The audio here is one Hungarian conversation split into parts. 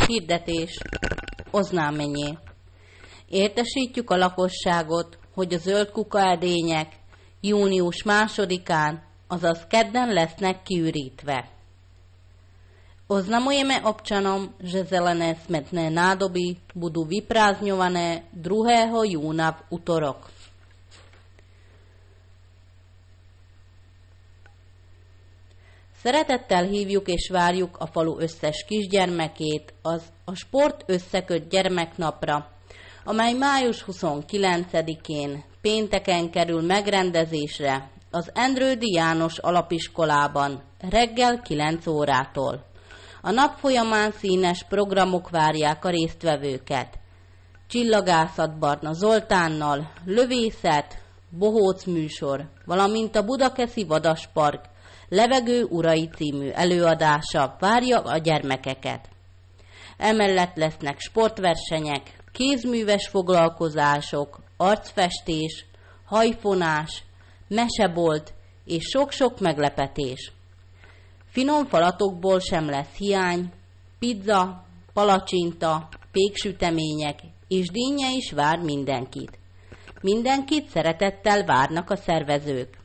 Hirdetés. Oznámennyi. Értesítjük a lakosságot, hogy a zöld kukaedények június 2-án, azaz kedden lesznek kiürítve. Oznamujeme občanom, že zelené smetné nádoby budú vyprázdňované 2. júna v utorok. Szeretettel hívjuk és várjuk a falu összes kisgyermekét a Sport Összeköt gyermeknapra, amely május 29-én pénteken kerül megrendezésre az Endrődy János Alapiskolában reggel 9 órától. A nap folyamán színes programok várják a résztvevőket. Csillagászat Barna Zoltánnal, lövészet, bohóc műsor, valamint a Budakeszi Vadaspark Levegő urai című előadása várja a gyermekeket. Emellett lesznek sportversenyek, kézműves foglalkozások, arcfestés, hajfonás, mesebolt és sok-sok meglepetés. Finom falatokból sem lesz hiány, pizza, palacsinta, péksütemények és dinnye is vár mindenkit. Mindenkit szeretettel várnak a szervezők.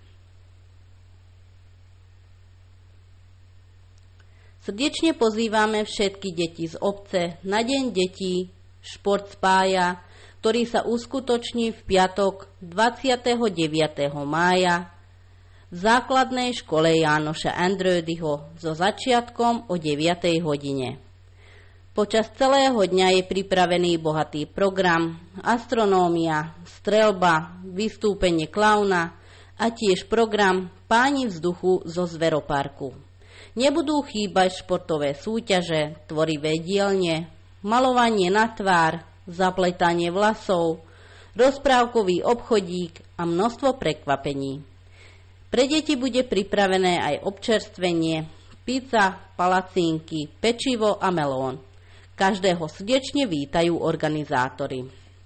Srdečne pozývame všetky deti z obce na Deň detí Šport spája, ktorý sa uskutoční v piatok 29. mája v základnej škole Jánoša Endrődyho so začiatkom o 9. hodine. Počas celého dňa je pripravený bohatý program, astronómia, streľba, vystúpenie klauna a tiež program Páni vzduchu zo Zveroparku. Nebudú chýbať športové súťaže, tvorivé dielne, malovanie na tvár, zapletanie vlasov, rozprávkový obchodík a množstvo prekvapení. Pre deti bude pripravené aj občerstvenie, pizza, palacínky, pečivo a melón. Každého srdečne vítajú organizátori.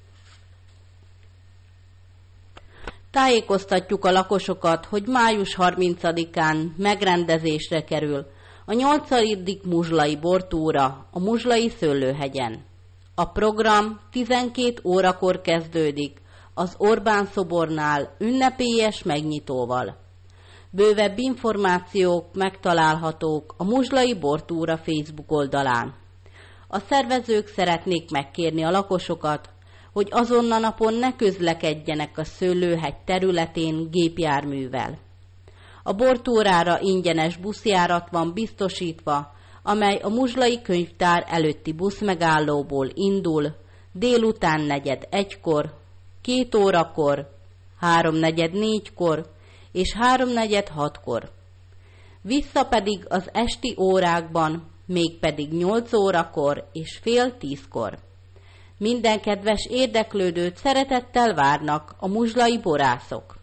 Tájékoztatjuk a lakosokat, hogy május 30-án megrendezésre kerül a 8. muzslai bortúra a Muzslai Szőlőhegyen. A program 12 órakor kezdődik az Orbán szobornál ünnepélyes megnyitóval. Bővebb információk megtalálhatók a Muzslai Bortúra Facebook oldalán. A szervezők szeretnék megkérni a lakosokat, hogy azon a napon ne közlekedjenek a Szőlőhegy területén gépjárművel. A bortúrára ingyenes buszjárat van biztosítva, amely a Muzslai Könyvtár előtti buszmegállóból indul délután 4:45-kor, 2 órakor, 3:45-kor és 3:45-kor. Vissza pedig az esti órákban, mégpedig 8 órakor és fél 10-kor. Minden kedves érdeklődőt szeretettel várnak a muzslai borászok.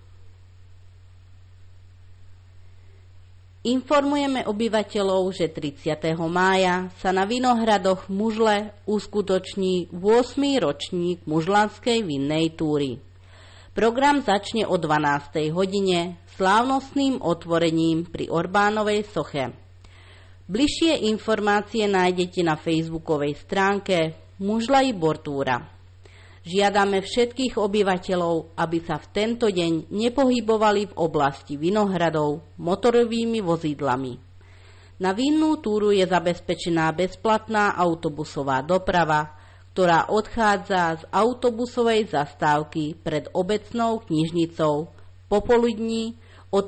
Informujeme obyvateľov, že 30. mája sa na Vinohradoch Muzle uskutoční 8. ročník Muzlanskej vinnej túry. Program začne o 12. hodine slávnostným otvorením pri Orbánovej soche. Bližšie informácie nájdete na facebookovej stránke Muzlai Bortúra. Žiadame všetkých obyvateľov, aby sa v tento deň nepohybovali v oblasti Vinohradov motorovými vozidlami. Na vinnú túru je zabezpečená bezplatná autobusová doprava, ktorá odchádza z autobusovej zastávky pred obecnou knižnicou popoludní o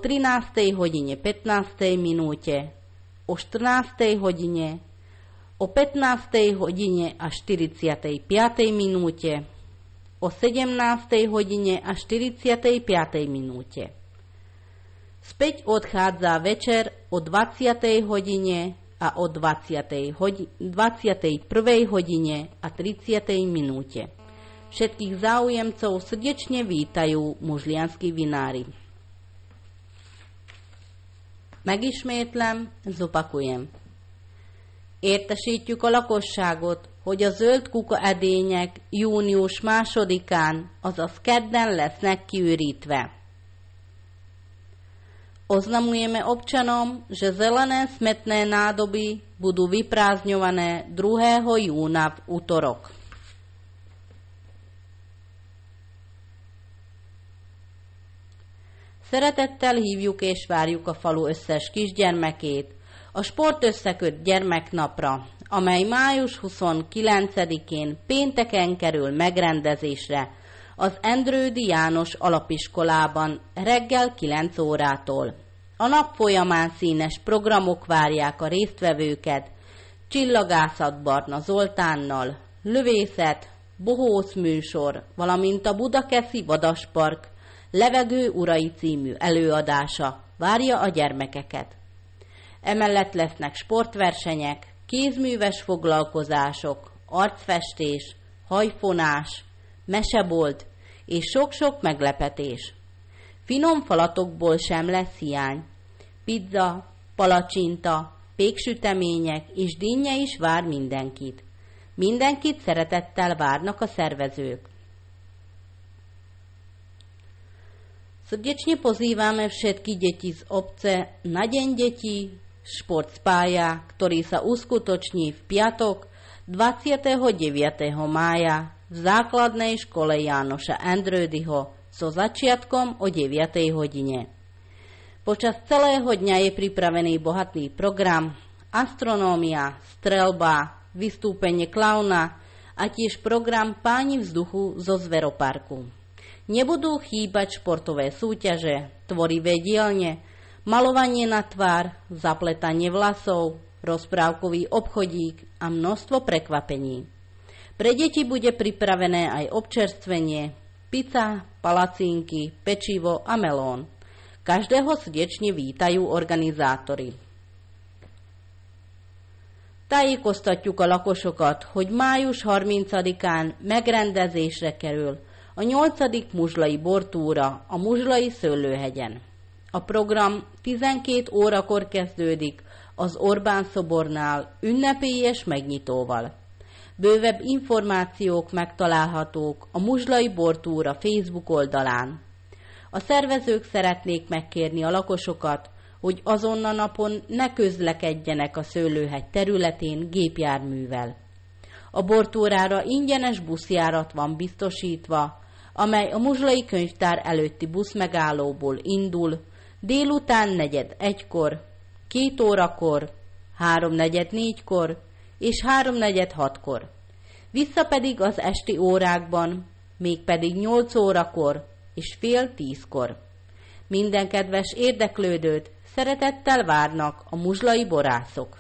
13:15, o 14:00, o 15:00 a 45:00, o 17:00 a 45:00. Späť odchádza večer o 20:00 a o 21:30. Všetkých záujemcov srdečne vítajú muzlianskí vinári. Megismétlem, zopakujem. Értesítjük a lakosságot, hogy a zöld kuka edények június 2-án, azaz kedden lesznek kiürítve. Oznamujeme občanom, že zelené smetné nádoby budú vyprázdňované 2. júna v utorok. Szeretettel hívjuk és várjuk a falu összes kisgyermekét a sportösszeköt gyermeknapra, amely május 29-én pénteken kerül megrendezésre az Endrődy János Alapiskolában reggel 9 órától. A nap folyamán színes programok várják a résztvevőket, csillagászat Barna Zoltánnal, lövészet, bohóc műsor, valamint a Budakeszi Vadaspark Levegő urai című előadása várja a gyermekeket. Emellett lesznek sportversenyek, kézműves foglalkozások, arcfestés, hajfonás, mesebolt és sok-sok meglepetés. Finom falatokból sem lesz hiány. Pizza, palacsinta, péksütemények és dinnye is vár mindenkit. Mindenkit szeretettel várnak a szervezők. Srdečne pozývame všetky deti z obce na Deň detí Šport spája, ktorý sa uskutoční v piatok 29. mája v základnej škole Jánoša Endrődyho so začiatkom o 9. hodine. Počas celého dňa je pripravený bohatý program, astronómia, streľba, vystúpenie klauna a tiež program Páni vzduchu zo Zveroparku. Nebudú chýbať športové súťaže, tvorivé dielne, malovanie na tvár, zapletanie vlasov, rozprávkový obchodík a množstvo prekvapení. Pre deti bude pripravené aj občerstvenie, pizza, palacínky, pečivo a melón. Každého srdečne vítajú organizátori. Tájékoztatjuk a lakosokat, hogy május 30-án megrendezésre kerül a 8. muzslai bortúra a Muzslai Szőlőhegyen. A program 12 órakor kezdődik az Orbán szobornál ünnepélyes megnyitóval. Bővebb információk megtalálhatók a Muzslai bortúra Facebook oldalán. A szervezők szeretnék megkérni a lakosokat, hogy azon a napon ne közlekedjenek a Szőlőhegy területén gépjárművel. A bortúrára ingyenes buszjárat van biztosítva, amely a Muzslai könyvtár előtti buszmegállóból indul, délután 4:45-kor, 2 órakor, 3:45-kor és 3:46-kor. Vissza pedig az esti órákban, mégpedig 8 órakor és fél 10-kor. Minden kedves érdeklődőt szeretettel várnak a muzslai borászok.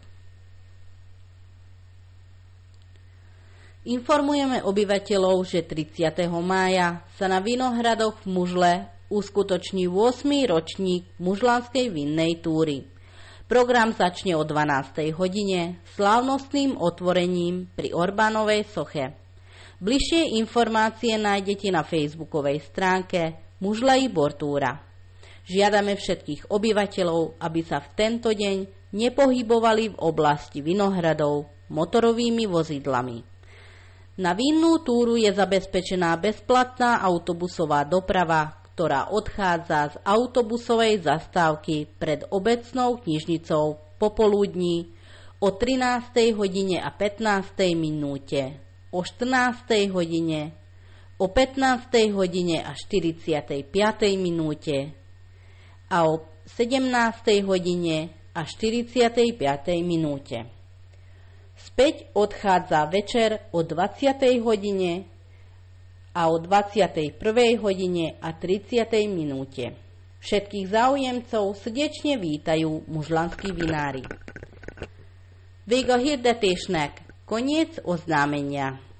Informujeme obyvateľov, že 30. mája sa na Vinohradoch v Mužle uskutoční 8. ročník mužlanskej vinnej túry. Program začne o 12. hodine slávnostným otvorením pri Orbánovej soche. Bližšie informácie nájdete na facebookovej stránke Muzslai bortúra. Žiadame všetkých obyvateľov, aby sa v tento deň nepohybovali v oblasti Vinohradov motorovými vozidlami. Na vinnú túru je zabezpečená bezplatná autobusová doprava, ktorá odchádza z autobusovej zastávky pred obecnou knižnicou popoludní o 13. hodine a 15. minúte, o 14. hodine, o 15. hodine a 45. minúte a o 17. hodine a 45. minúte. Späť odchádza večer o 20. hodine a o 21. hodine a 30. minúte. Všetkých záujemcov srdečne vítajú mužlanskí vinári. Vége a hirdetésnek, koniec oznámenia.